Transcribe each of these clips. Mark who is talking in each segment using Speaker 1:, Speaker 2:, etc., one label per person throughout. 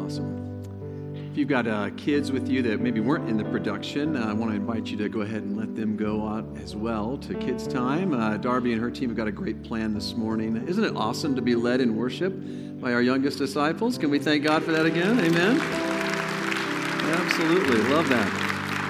Speaker 1: Awesome. If you've got kids with you that maybe weren't in the production, I want to invite you to go ahead and let them go out as well to Kids Time. Darby and her team have got a great plan this morning. Isn't it awesome to be led in worship by our youngest disciples? Can we thank God for that again? Amen? Absolutely. Love that.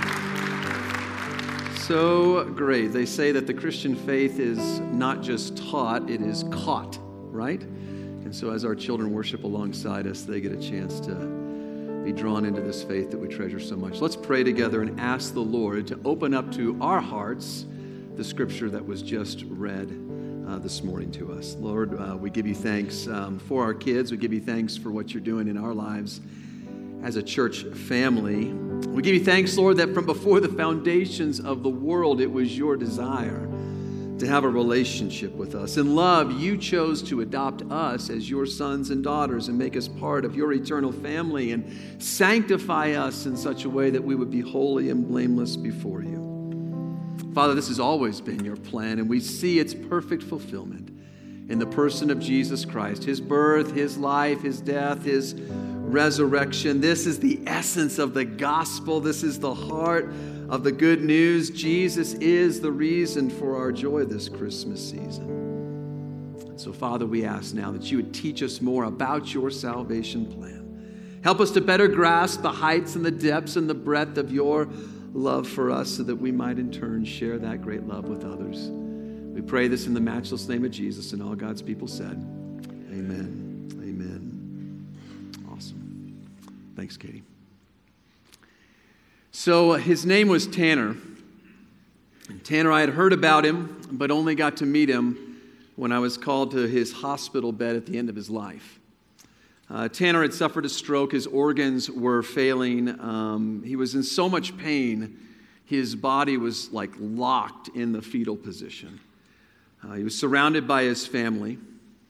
Speaker 1: So great. They say that the Christian faith is not just taught, it is caught, right? And so as our children worship alongside us, they get a chance to be drawn into this faith that we treasure so much. Let's pray together and ask the Lord to open up to our hearts the scripture that was just read this morning to us. Lord, we give you thanks for our kids. We give you thanks for what you're doing in our lives as a church family. We give you thanks, Lord, that from before the foundations of the world, it was your desire to have a relationship with us. In love, you chose to adopt us as your sons and daughters and make us part of your eternal family and sanctify us in such a way that we would be holy and blameless before you. Father, this has always been your plan, and we see its perfect fulfillment in the person of Jesus Christ, his birth, his life, his death, his resurrection. This is the essence of the gospel. This is the heart of the good news. Jesus is the reason for our joy this Christmas season. So, Father, we ask now that you would teach us more about your salvation plan. Help us to better grasp the heights and the depths and the breadth of your love for us so that we might in turn share that great love with others. We pray this in the matchless name of Jesus, and all God's people said, amen. Amen. Awesome. Thanks, Katie. So his name was Tanner. And Tanner, I had heard about him, but only got to meet him when I was called to his hospital bed at the end of his life. Tanner had suffered a stroke. His organs were failing. He was in so much pain, his body was like locked in the fetal position. He was surrounded by his family,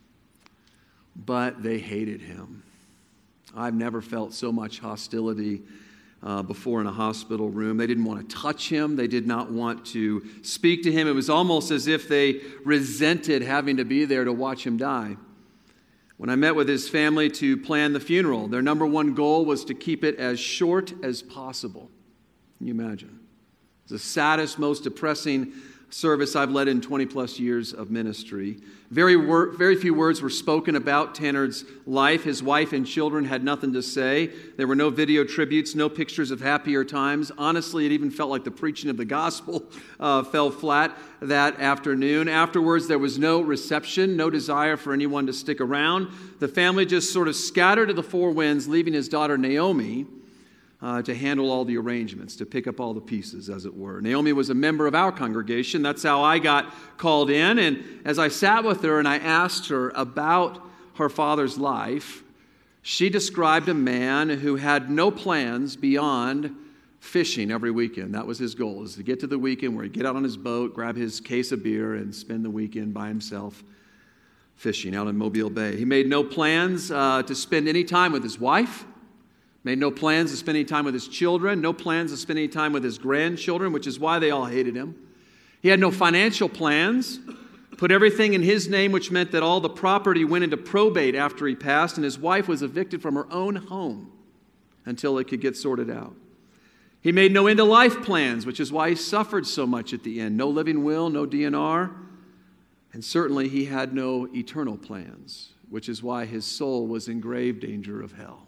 Speaker 1: but they hated him. I've never felt so much hostility before in a hospital room. They didn't want to touch him. They did not want to speak to him. It was almost as if they resented having to be there to watch him die. When I met with his family to plan the funeral, their number one goal was to keep it as short as possible. Can you imagine? It's the saddest, most depressing service I've led in 20 plus years of ministry. Very few words were spoken about Tanner's life. His wife and children had nothing to say. There were no video tributes, no pictures of happier times. Honestly, it even felt like the preaching of the gospel fell flat that afternoon. Afterwards, there was no reception, no desire for anyone to stick around. The family just sort of scattered to the four winds, leaving his daughter Naomi to handle all the arrangements, to pick up all the pieces, as it were. Naomi was a member of our congregation. That's how I got called in. And as I sat with her and I asked her about her father's life, she described a man who had no plans beyond fishing every weekend. That was his goal, is to get to the weekend where he'd get out on his boat, grab his case of beer, and spend the weekend by himself fishing out in Mobile Bay. He made no plans to spend any time with his wife. Made no plans to spend any time with his children, no plans to spend any time with his grandchildren, which is why they all hated him. He had no financial plans, put everything in his name, which meant that all the property went into probate after he passed, and his wife was evicted from her own home until it could get sorted out. He made no end-of-life plans, which is why he suffered so much at the end. No living will, no DNR, and certainly he had no eternal plans, which is why his soul was in grave danger of hell.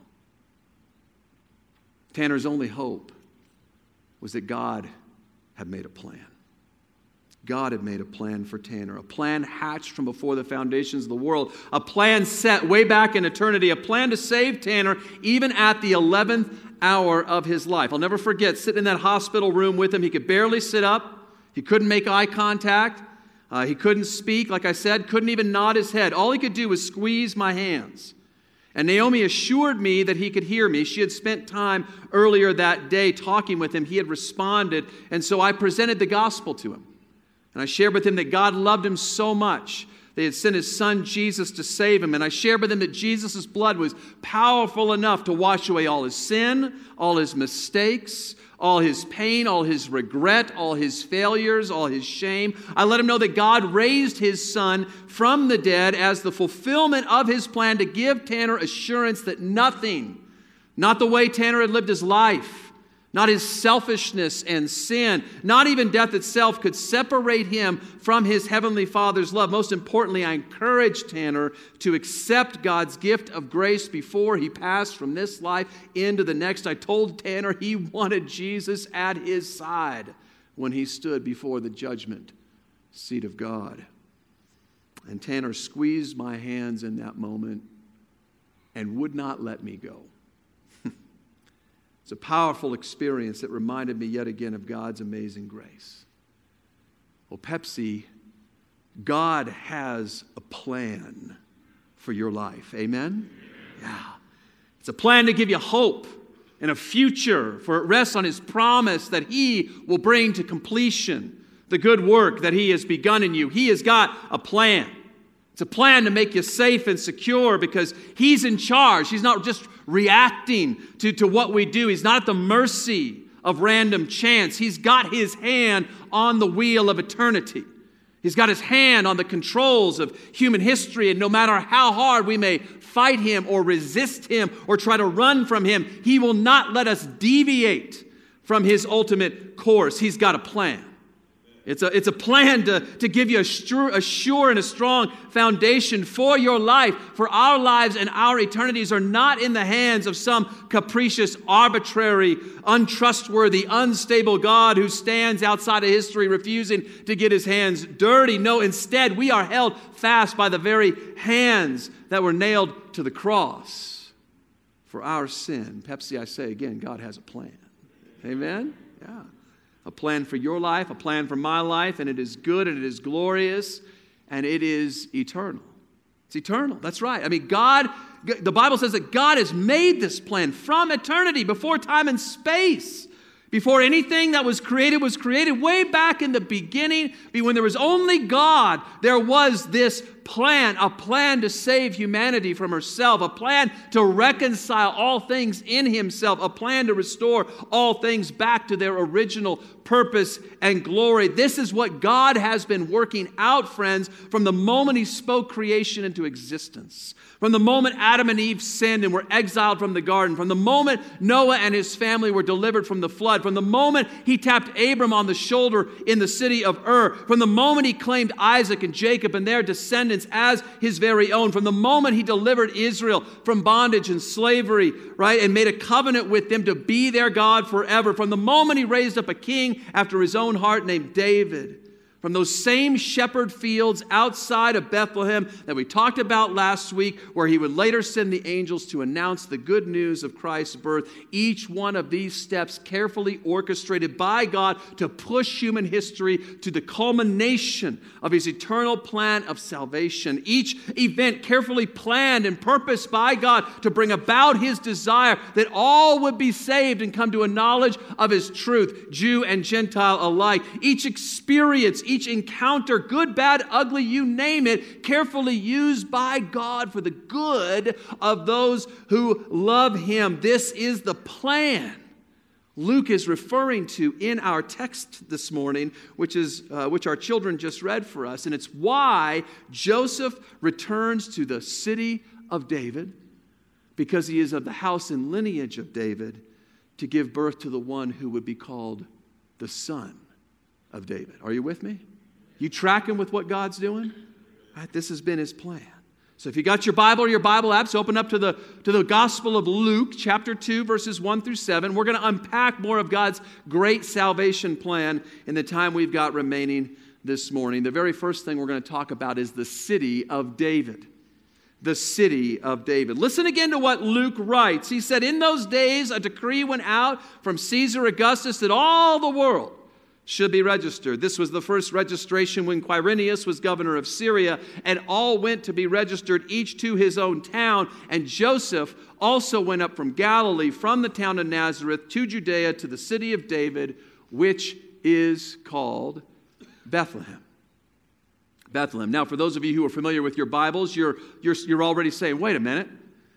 Speaker 1: Tanner's only hope was that God had made a plan. God had made a plan for Tanner, a plan hatched from before the foundations of the world, a plan set way back in eternity, a plan to save Tanner even at the 11th hour of his life. I'll never forget sitting in that hospital room with him. He could barely sit up. He couldn't make eye contact. He couldn't speak, like I said, couldn't even nod his head. All he could do was squeeze my hands. And Naomi assured me that he could hear me. She had spent time earlier that day talking with him. He had responded, and so I presented the gospel to him. And I shared with him that God loved him so much. They had sent his son Jesus to save him. And I shared with him that Jesus' blood was powerful enough to wash away all his sin, all his mistakes, all his pain, all his regret, all his failures, all his shame. I let him know that God raised his son from the dead as the fulfillment of his plan to give Tanner assurance that nothing Not the way Tanner had lived his life. Not his selfishness and sin. Not even death itself could separate him from his Heavenly Father's love. Most importantly, I encourage Tanner to accept God's gift of grace before he passed from this life into the next. I told Tanner he wanted Jesus at his side when he stood before the judgment seat of God. And Tanner squeezed my hands in that moment and would not let me go. It's a powerful experience that reminded me yet again of God's amazing grace. Well, Pepsi, God has a plan for your life. Amen? Yeah. It's a plan to give you hope and a future, for it rests on His promise that He will bring to completion the good work that He has begun in you. He has got a plan. It's a plan to make you safe and secure because He's in charge. He's not just reacting to what we do. He's not at the mercy of random chance. He's got His hand on the wheel of eternity. He's got His hand on the controls of human history, and no matter how hard we may fight Him or resist Him or try to run from Him, He will not let us deviate from His ultimate course. He's got a plan. It's a plan to give you a sure and a strong foundation for your life. For our lives and our eternities are not in the hands of some capricious, arbitrary, untrustworthy, unstable God who stands outside of history refusing to get His hands dirty. No, instead, we are held fast by the very hands that were nailed to the cross for our sin. Pepsi, I say again, God has a plan. Amen? Yeah. A plan for your life, a plan for my life, and it is good and it is glorious and it is eternal. It's eternal. That's right. I mean, the Bible says that God has made this plan from eternity, before time and space. Before anything that was created way back in the beginning, when there was only God, there was this plan, a plan to save humanity from herself, a plan to reconcile all things in Himself, a plan to restore all things back to their original purpose and glory. This is what God has been working out, friends, from the moment He spoke creation into existence. From the moment Adam and Eve sinned and were exiled from the garden, from the moment Noah and his family were delivered from the flood, from the moment He tapped Abram on the shoulder in the city of Ur, from the moment He claimed Isaac and Jacob and their descendants as His very own, from the moment He delivered Israel from bondage and slavery, right, and made a covenant with them to be their God forever, from the moment He raised up a king after His own heart named David, from those same shepherd fields outside of Bethlehem that we talked about last week, where He would later send the angels to announce the good news of Christ's birth. Each one of these steps carefully orchestrated by God to push human history to the culmination of His eternal plan of salvation. Each event carefully planned and purposed by God to bring about His desire that all would be saved and come to a knowledge of His truth, Jew and Gentile alike. Each experience, each encounter, good, bad, ugly, you name it, carefully used by God for the good of those who love Him. This is the plan Luke is referring to in our text this morning, which our children just read for us. And it's why Joseph returns to the city of David, because he is of the house and lineage of David, to give birth to the one who would be called the Son of David. Are you with me? You tracking with what God's doing? Right, this has been His plan. So if you got your Bible or your Bible apps, open up to the Gospel of Luke, chapter 2, verses 1 through 7. We're going to unpack more of God's great salvation plan in the time we've got remaining this morning. The very first thing we're going to talk about is the city of David. The city of David. Listen again to what Luke writes. He said, "In those days a decree went out from Caesar Augustus that all the world should be registered. This was the first registration when Quirinius was governor of Syria, and all went to be registered, each to his own town. And Joseph also went up from Galilee, from the town of Nazareth, to Judea, to the city of David, which is called Bethlehem." Bethlehem. Now, for those of you who are familiar with your Bibles, you're already saying, wait a minute,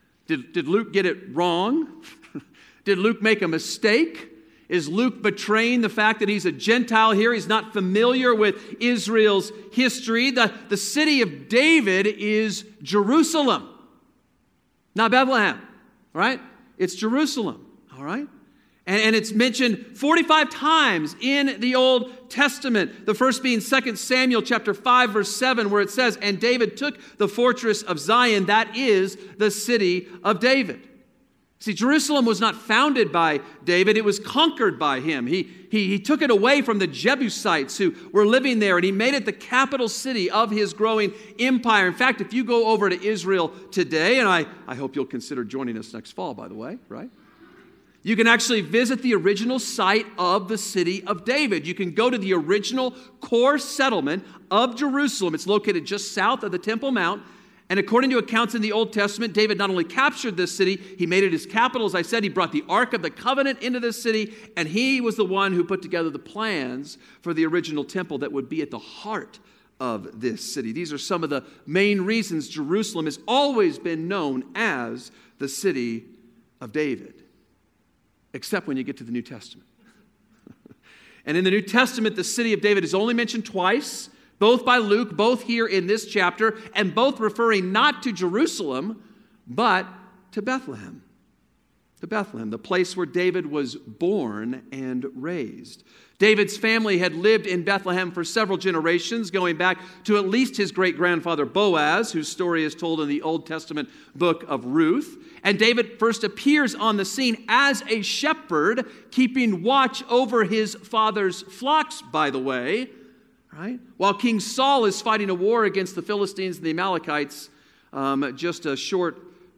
Speaker 1: did Luke get it wrong? Did Luke make a mistake? Is Luke betraying the fact that he's a Gentile here? He's not familiar with Israel's history. The city of David is Jerusalem, not Bethlehem, right? It's Jerusalem, all right? And it's mentioned 45 times in the Old Testament. The first being 2 Samuel chapter 5, verse 7, where it says, "And David took the fortress of Zion," that is the city of David. See, Jerusalem was not founded by David, it was conquered by him. He took it away from the Jebusites who were living there, and he made it the capital city of his growing empire. In fact, if you go over to Israel today, and I hope you'll consider joining us next fall, by the way, right? You can actually visit the original site of the city of David. You can go to the original core settlement of Jerusalem. It's located just south of the Temple Mount. And according to accounts in the Old Testament, David not only captured this city, he made it his capital. As I said, he brought the Ark of the Covenant into this city, and he was the one who put together the plans for the original temple that would be at the heart of this city. These are some of the main reasons Jerusalem has always been known as the city of David. Except when you get to the New Testament. And in the New Testament, the city of David is only mentioned twice, both by Luke, both here in this chapter, and both referring not to Jerusalem, but to Bethlehem. To Bethlehem, the place where David was born and raised. David's family had lived in Bethlehem for several generations, going back to at least his great-grandfather Boaz, whose story is told in the Old Testament book of Ruth. And David first appears on the scene as a shepherd, keeping watch over his father's flocks, by the way, right? While King Saul is fighting a war against the Philistines and the Amalekites, just a short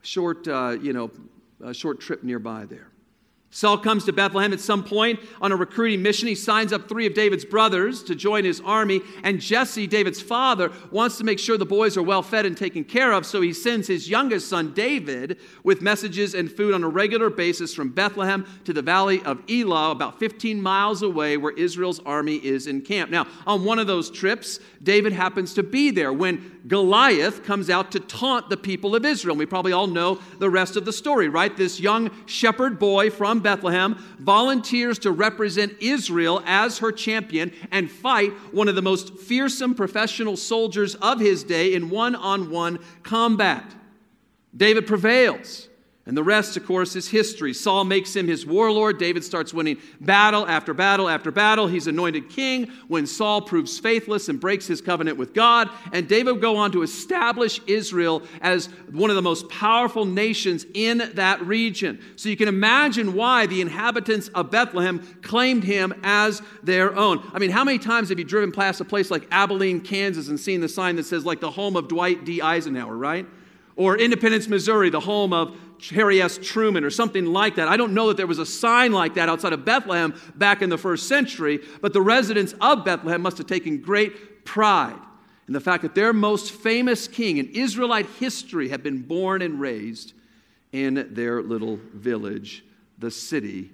Speaker 1: trip nearby there. Saul comes to Bethlehem at some point on a recruiting mission. He signs up 3 of David's brothers to join his army. And Jesse, David's father, wants to make sure the boys are well fed and taken care of. So he sends his youngest son, David, with messages and food on a regular basis from Bethlehem to the valley of Elah, about 15 miles away where Israel's army is encamped. Now, on one of those trips, David happens to be there when Goliath comes out to taunt the people of Israel. And we probably all know the rest of the story, right? This young shepherd boy from Bethlehem volunteers to represent Israel as her champion and fight one of the most fearsome professional soldiers of his day in one-on-one combat. David prevails. And the rest, of course, is history. Saul makes him his warlord. David starts winning battle after battle after battle. He's anointed king when Saul proves faithless and breaks his covenant with God. And David will go on to establish Israel as one of the most powerful nations in that region. So you can imagine why the inhabitants of Bethlehem claimed him as their own. I mean, how many times have you driven past a place like Abilene, Kansas, and seen the sign that says, like, the home of Dwight D. Eisenhower, right? Or Independence, Missouri, the home of Harry S. Truman, or something like that. I don't know that there was a sign like that outside of Bethlehem back in the first century, but the residents of Bethlehem must have taken great pride in the fact that their most famous king in Israelite history had been born and raised in their little village, the city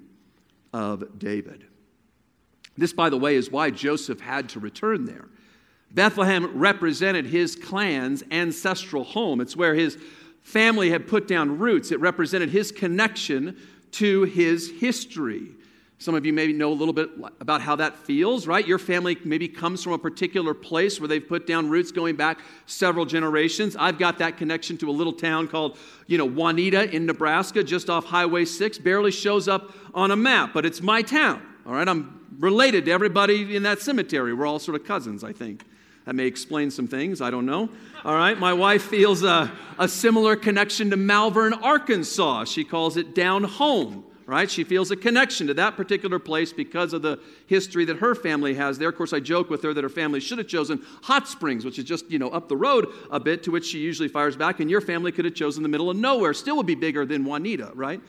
Speaker 1: of David. This, by the way, is why Joseph had to return there. Bethlehem represented his clan's ancestral home. It's where his family had put down roots. It represented his connection to his history. Some of you maybe know a little bit about how that feels, right? Your family maybe comes from a particular place where they've put down roots going back several generations. I've got that connection to a little town called, Juanita in Nebraska, just off Highway 6. Barely shows up on a map, but it's my town, all right? I'm related to everybody in that cemetery. We're all sort of cousins, I think. That may explain some things. I don't know. All right. My wife feels a similar connection to Malvern, Arkansas. She calls it down home. Right? She feels a connection to that particular place because of the history that her family has there. Of course, I joke with her that her family should have chosen Hot Springs, which is just, up the road a bit, to which she usually fires back. And your family could have chosen the middle of nowhere. Still would be bigger than Juanita, right?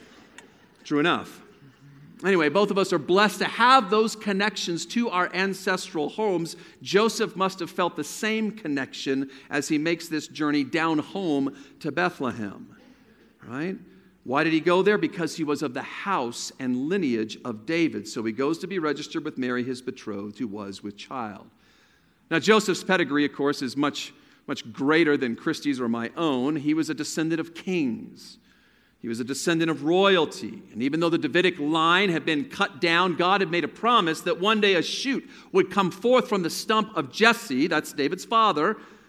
Speaker 1: True enough. Anyway, both of us are blessed to have those connections to our ancestral homes. Joseph must have felt the same connection as he makes this journey down home to Bethlehem, right? Why did he go there? Because he was of the house and lineage of David. So he goes to be registered with Mary, his betrothed, who was with child. Now, Joseph's pedigree, of course, is much greater than Christie's or my own. He was a descendant of kings. He was a descendant of royalty. And even though the Davidic line had been cut down, God had made a promise that one day a shoot would come forth from the stump of Jesse, that's David's father,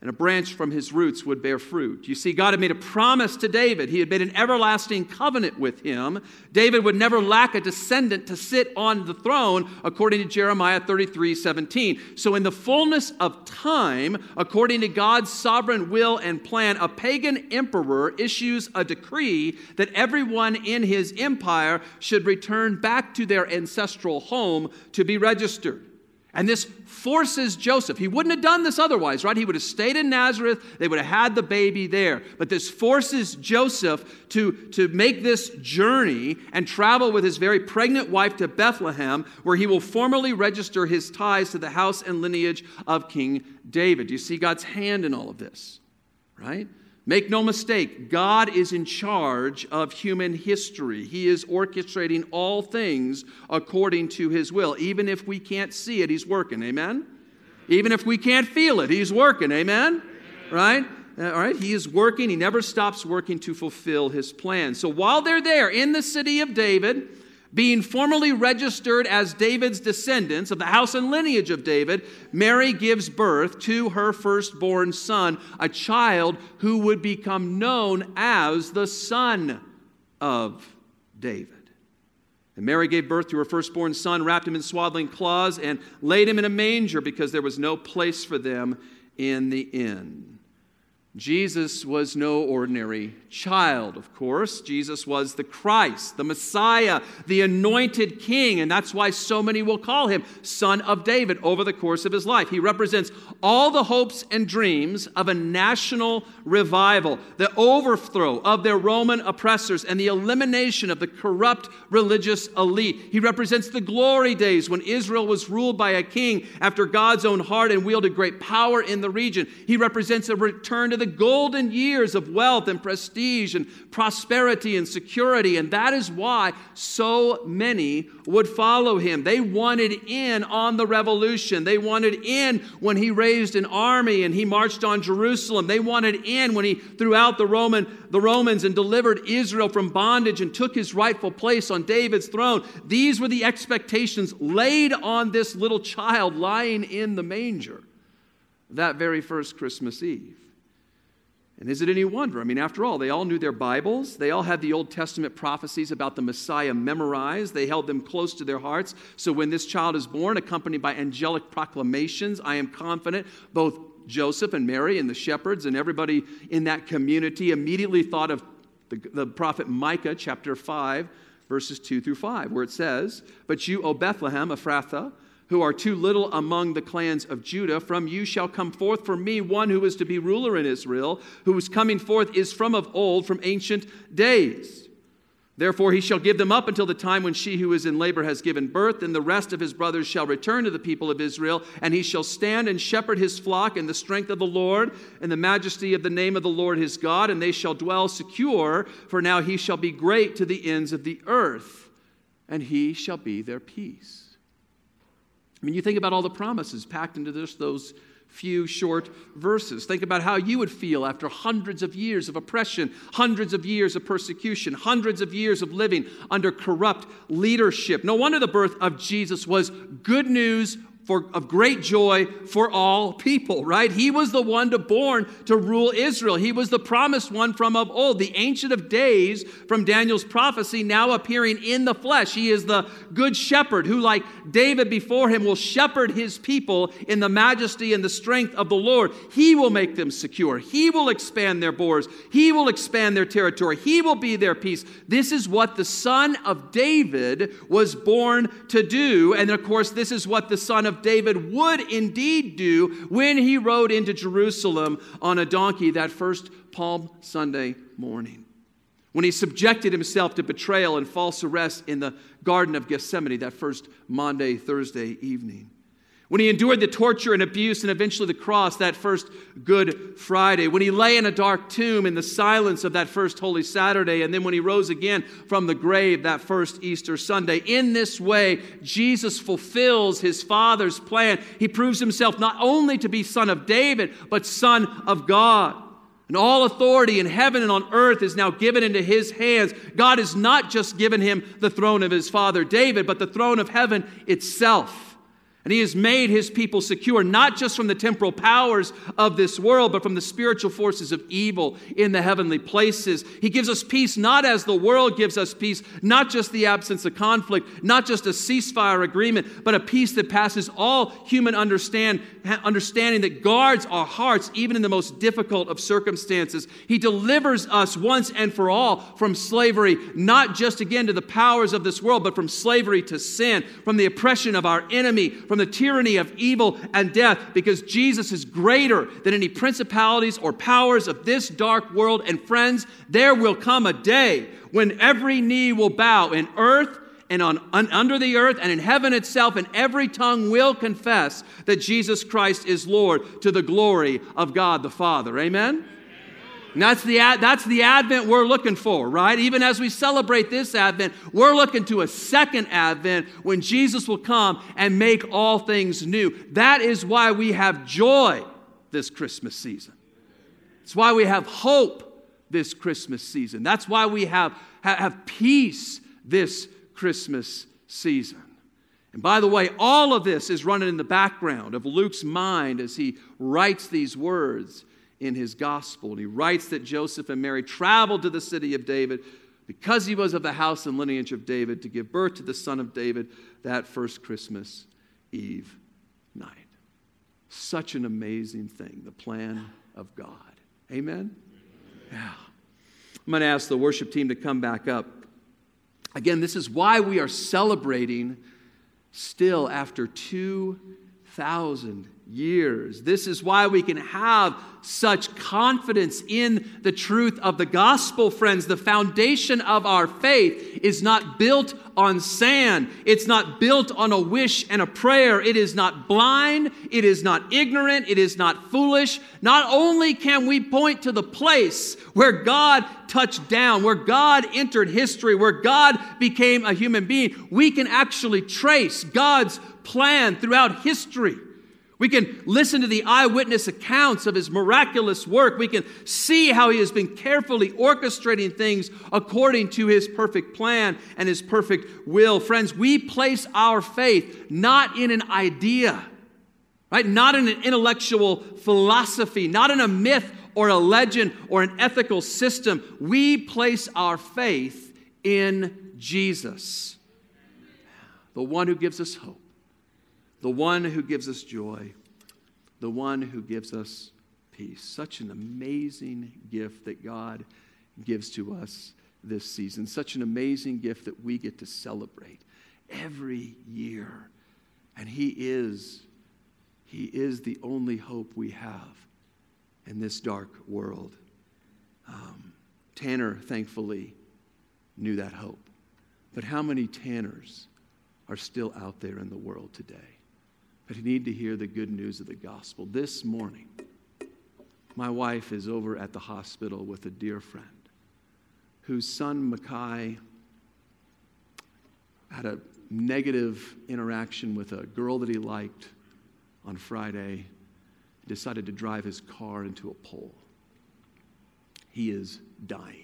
Speaker 1: and a branch from his roots would bear fruit. You see, God had made a promise to David. He had made an everlasting covenant with him. David would never lack a descendant to sit on the throne, according to Jeremiah 33:17. So in the fullness of time, according to God's sovereign will and plan, a pagan emperor issues a decree that everyone in his empire should return back to their ancestral home to be registered. And this forces Joseph. He wouldn't have done this otherwise, right? He would have stayed in Nazareth. They would have had the baby there. But this forces Joseph to make this journey and travel with his very pregnant wife to Bethlehem, where he will formally register his ties to the house and lineage of King David. Do you see God's hand in all of this, right? Make no mistake, God is in charge of human history. He is orchestrating all things according to his will. Even if we can't see it, he's working, amen? Even if we can't feel it, he's working, amen? Right? All right, he is working. He never stops working to fulfill his plan. So while they're there in the city of David, being formally registered as David's descendants of the house and lineage of David, Mary gives birth to her firstborn son, a child who would become known as the Son of David. And Mary gave birth to her firstborn son, wrapped him in swaddling cloths, and laid him in a manger because there was no place for them in the inn. Jesus was no ordinary child, of course. Jesus was the Christ, the Messiah, the anointed king, and that's why so many will call him Son of David over the course of his life. He represents all the hopes and dreams of a national revival, the overthrow of their Roman oppressors, and the elimination of the corrupt religious elite. He represents the glory days when Israel was ruled by a king after God's own heart and wielded great power in the region. He represents a return to the golden years of wealth and prestige and prosperity and security, and that is why so many would follow him. They wanted in on the revolution. They wanted in when he raised an army and he marched on Jerusalem. They wanted in when he threw out the Romans and delivered Israel from bondage and took his rightful place on David's throne. These were the expectations laid on this little child lying in the manger that very first Christmas Eve. And is it any wonder? I mean, after all, they all knew their Bibles. They all had the Old Testament prophecies about the Messiah memorized. They held them close to their hearts. So when this child is born, accompanied by angelic proclamations, I am confident both Joseph and Mary and the shepherds and everybody in that community immediately thought of the prophet Micah, chapter 5, verses 2 through 5, where it says, "But you, O Bethlehem, Ephrathah, who are too little among the clans of Judah, from you shall come forth for me one who is to be ruler in Israel, who is coming forth is from of old, from ancient days. Therefore he shall give them up until the time when she who is in labor has given birth, and the rest of his brothers shall return to the people of Israel, and he shall stand and shepherd his flock in the strength of the Lord, and the majesty of the name of the Lord his God, and they shall dwell secure, for now he shall be great to the ends of the earth, and he shall be their peace." I mean, you think about all the promises packed into just those few short verses. Think about how you would feel after hundreds of years of oppression, hundreds of years of persecution, hundreds of years of living under corrupt leadership. No wonder the birth of Jesus was good news of great joy for all people, right? He was the one born to rule Israel. He was the promised one from of old, the Ancient of Days from Daniel's prophecy now appearing in the flesh. He is the good shepherd who, like David before him, will shepherd his people in the majesty and the strength of the Lord. He will make them secure. He will expand their borders. He will expand their territory. He will be their peace. This is what the Son of David was born to do. And of course, this is what the Son of David would indeed do when he rode into Jerusalem on a donkey that first Palm Sunday morning. When he subjected himself to betrayal and false arrest in the Garden of Gethsemane that first Maundy, Thursday evening. When he endured the torture and abuse and eventually the cross that first Good Friday. When he lay in a dark tomb in the silence of that first Holy Saturday. And then when he rose again from the grave that first Easter Sunday. In this way, Jesus fulfills his Father's plan. He proves himself not only to be Son of David, but Son of God. And all authority in heaven and on earth is now given into his hands. God has not just given him the throne of his father David, but the throne of heaven itself. And he has made his people secure, not just from the temporal powers of this world, but from the spiritual forces of evil in the heavenly places. He gives us peace not as the world gives us peace, not just the absence of conflict, not just a ceasefire agreement, but a peace that passes all human understanding that guards our hearts even in the most difficult of circumstances. He delivers us once and for all from slavery, not just again to the powers of this world, but from slavery to sin, from the oppression of our enemy, from the tyranny of evil and death, because Jesus is greater than any principalities or powers of this dark world. And friends, there will come a day when every knee will bow in earth and under the earth and in heaven itself, and every tongue will confess that Jesus Christ is Lord, to the glory of God the Father. Amen? And that's the Advent we're looking for, right? Even as we celebrate this Advent, we're looking to a second Advent when Jesus will come and make all things new. That is why we have joy this Christmas season. It's why we have hope this Christmas season. That's why we have peace this Christmas season. And by the way, all of this is running in the background of Luke's mind as he writes these words in his gospel. And he writes that Joseph and Mary traveled to the city of David because he was of the house and lineage of David to give birth to the son of David that first Christmas Eve night. Such an amazing thing, the plan of God. Amen? Yeah. I'm going to ask the worship team to come back up. Again, this is why we are celebrating still after 2,000 years. This is why we can have such confidence in the truth of the gospel, friends. The foundation of our faith is not built on sand. It's not built on a wish and a prayer. It is not blind. It is not ignorant. It is not foolish. Not only can we point to the place where God touched down, where God entered history, where God became a human being, we can actually trace God's plan throughout history. We can listen to the eyewitness accounts of his miraculous work. We can see how he has been carefully orchestrating things according to his perfect plan and his perfect will. Friends, we place our faith not in an idea, right? Not in an intellectual philosophy, not in a myth or a legend or an ethical system. We place our faith in Jesus, the one who gives us hope, the one who gives us joy, the one who gives us peace. Such an amazing gift that God gives to us this season. Such an amazing gift that we get to celebrate every year. And He is the only hope we have in this dark world. Tanner, thankfully, knew that hope. But how many Tanners are still out there in the world today? But you need to hear the good news of the gospel. This morning, my wife is over at the hospital with a dear friend whose son, Mackay, had a negative interaction with a girl that he liked on Friday, decided to drive his car into a pole. He is dying.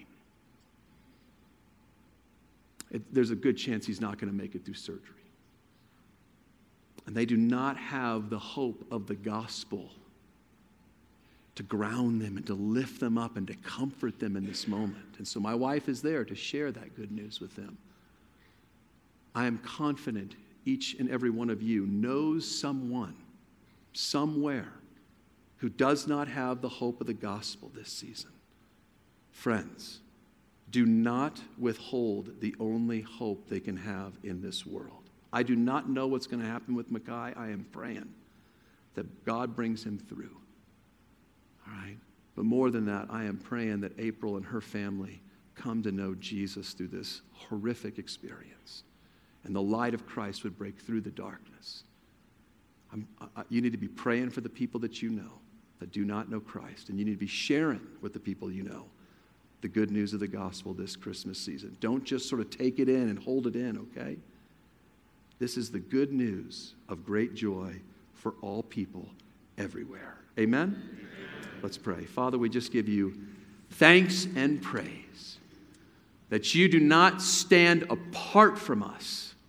Speaker 1: There's a good chance he's not going to make it through surgery. And they do not have the hope of the gospel to ground them and to lift them up and to comfort them in this moment. And so my wife is there to share that good news with them. I am confident each and every one of you knows someone, somewhere, who does not have the hope of the gospel this season. Friends, do not withhold the only hope they can have in this world. I do not know what's going to happen with Mackay. I am praying that God brings him through. All right? But more than that, I am praying that April and her family come to know Jesus through this horrific experience. And the light of Christ would break through the darkness. You need to be praying for the people that you know that do not know Christ. And you need to be sharing with the people you know the good news of the gospel this Christmas season. Don't just sort of take it in and hold it in, okay? This is the good news of great joy for all people everywhere. Amen? Let's pray. Father, we just give you thanks and praise that you do not stand apart from us,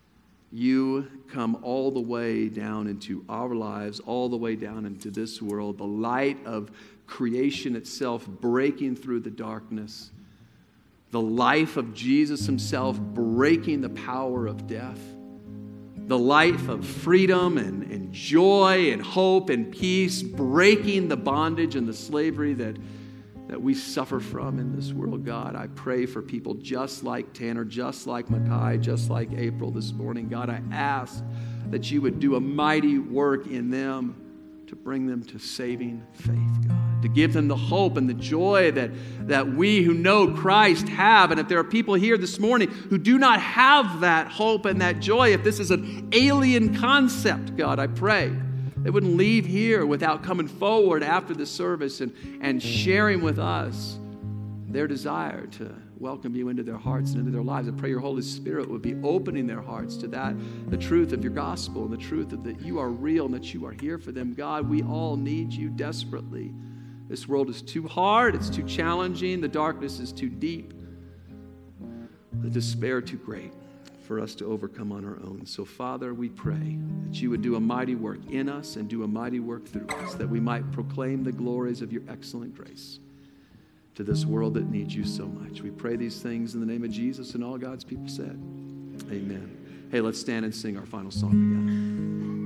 Speaker 1: you come all the way down into our lives, all the way down into this world, the light of creation itself breaking through the darkness, the life of Jesus himself breaking the power of death, the life of freedom and joy and hope and peace breaking the bondage and the slavery that we suffer from in this world. God, I pray for people just like Tanner, just like Makai, just like April this morning. God, I ask that you would do a mighty work in them to bring them to saving faith, God, to give them the hope and the joy that we who know Christ have. And if there are people here this morning who do not have that hope and that joy, if this is an alien concept, God, I pray they wouldn't leave here without coming forward after the service and sharing with us their desire to welcome you into their hearts and into their lives. I pray your Holy Spirit would be opening their hearts to the truth of your gospel and the truth that you are real and that you are here for them. God, we all need you desperately. This world is too hard, it's too challenging, the darkness is too deep, the despair too great for us to overcome on our own. So, Father, we pray that you would do a mighty work in us and do a mighty work through us, that we might proclaim the glories of your excellent grace to this world that needs you so much. We pray these things in the name of Jesus, and all God's people said, amen. Hey, let's stand and sing our final song together.